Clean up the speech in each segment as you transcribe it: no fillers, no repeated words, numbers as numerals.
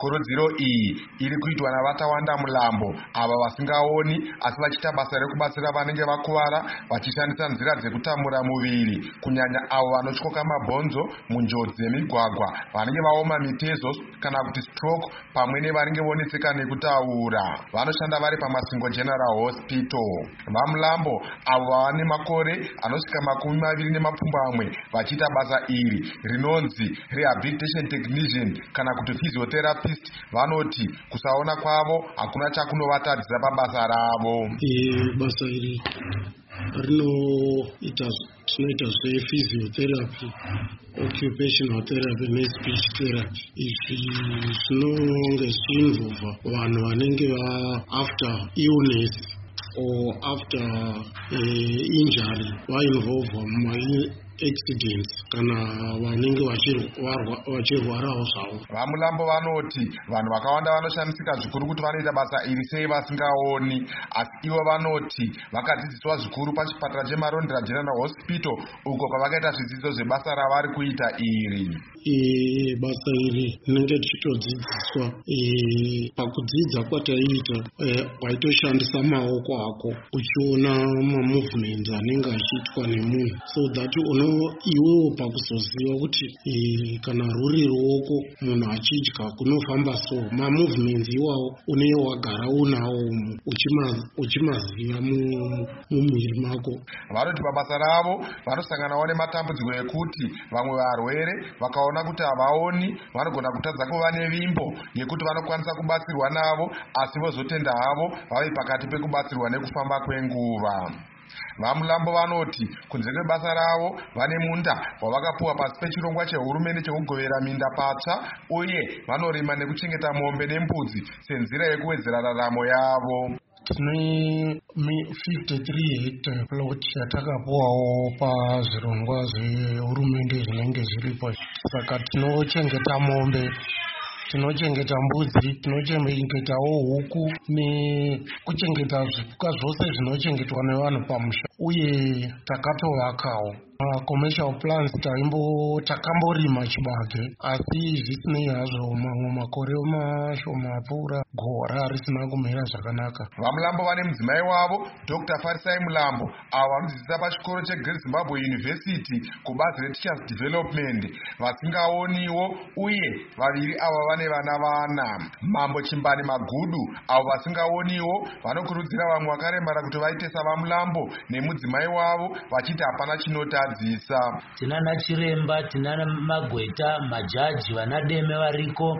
Kurudziro iyi iri kuitwa navatawanda mulambo ava vasingaoni asi vachiita basa rekubatsira vanenge vakuvara vachishandisa nzira dzekutamura muviri, kunyanya avo vanotyoka mabhonzo munjodzi dzemigwagwa, vanenge vaoma mitezo kana kuti stroke, pamwe nevanenge vonetseka nekutaura. Vanoshanda vari paMasingo General Hospital. Vamulambo avo vava nemakore anosvika 21 vachiita basa iri rinonzi rehabilitation technician kana kuti physiotherapist, vanoti kusaona kwavo hakuna chakunovatadzisa pabasa ravo. Basa iri tinoita zvephysiotherapy, occupational therapy nespeech therapy. Izvi zvinonge zvichiinvolva vanhu vanenge after illness or after injury vainvolvwa accidents kana vanenge vachirwarawo zvavo. Vamulambo vanoti vanhu vakawanda vanoshandisika zvikuru kuti vanoita basa iri sei vasingaoni, asi ivo vanoti vakadzidziswa zvikuru pachipatara cheMarondera General Hospital uko kwavakaita zvidzidzo zvebasa ravari kuita iri. Basa iri rinenge tichitodzidziswa pakudzidza kwataiita waitoshandisa maoko ako uchiona mamovements anenge achiitwa nemunhu, so that iwewo pakuzoziva kuti kana ruri ruoko munhu achidya kunofamba so, mamovements iwawo unenge wagara unawo uchimaziva mumwiri mako. Vanoti pabasa ravo vanosanganawo nematambudziko ekuti vamwe varwere vakaona kuti havaoni vanogona kutadza kuva nevimbo yekuti vanokwanisa kubatsirwa navo asi vozotenda havo vave pakati pekubatsirwa nekufamba kwenguva. Vamulambo vanoti kunze kwebasa ravo vane munda wavakapuwa pasi pechirongwa chehurumende chekugovera minda patsva, uye vanorima nekuchengeta mombe nembudzi senzira yekuwedzera raramo yavo. Tine 53 hectare plot yatakapuwawo pazvirongwa zvehurumende zvinenge zviripo, saka tinochengeta mombe, tinochengeta mbudzi, tinochengetawo huku nekuchengeta zvipuka zvose zvinochengetwa nevanhu pamusha, uye takatovakawo commercial plants. Takamborima chibage asi zvisinei hazvo mamwe makore mashoma apfuura gora risina kumira zvakanaka. Vamulambo vane mudzimai wavo Dr. Farisai Mulambo avo vanodzidzisa pachikoro cheGreat Zimbabwe University kubazi reTeachers Development, vasingaoniwo uye vaviri ava vane vana. Mambo Chimbani Magudu avo vasingaoniwo vanokurudzira vamwe vakaremara kuti vaite saVamulambo nemudzimai wavo vachiti hapana chinotadzisa. Tinana chiremba, tinana magweta, majaji, vana deme variko,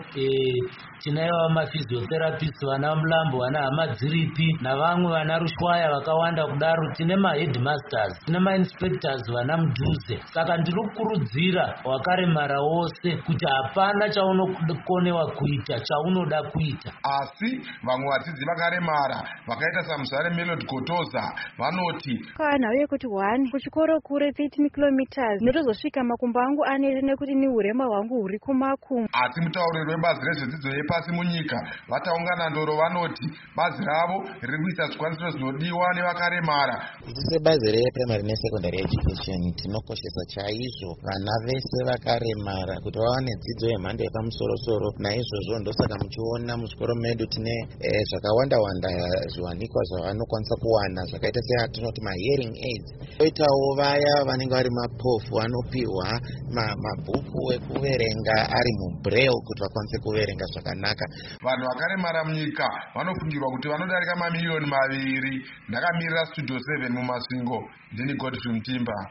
tinaiva maphysiotherapist, vana Mulambo, vana Hamadziripi navamwe vana Rushwaya vakawanda kudaro. Tine maheadmasters, tine mainspectors vana Mudhuze. Saka ndiri kukurudzira wakaremara wose kuti hapana chaunokonewa kuita chaunoda kuita. Asi vamwe vadzidzi vakaremara vakaita saMuzare Melody Gotoza vanoti kana uye kuti 1 kuchikoro kure 13 kilometers ndotozosvika makumbo angu anere nekuti ni urema hwangu huri kumakumbo. Asi mutauriri webazi rezvedzidzo yepasi munyika vataungana ndoro vanoti bazi ravo riri kuisa zvikwanisiro zvinodiwa nevakaremara. Isu sebazi reprimary nesecondary education tinokoshesa chaizvo vana vese vakaremara kuti vawane dzidzo yemhando yepamusoro-soro. Naizvozvo ndosaka muchiona muzvikoro medu tine zvakawanda zviwanikwa zvavanokwanisa kuwana zvakaita seatinoti mahearing aids. Toitawo vaya vanenge vari mapofu vanopihwa mabhuku ekuverenga ari mubraille kuti vakwanise kuverenga zvakanaka. Vanhu vakaremara munyika vanofungirwa kuti vanodarika mamiliyoni 2. Ndakamirira Studio 7 muMasvingo, ndini Godfrey Mutimba.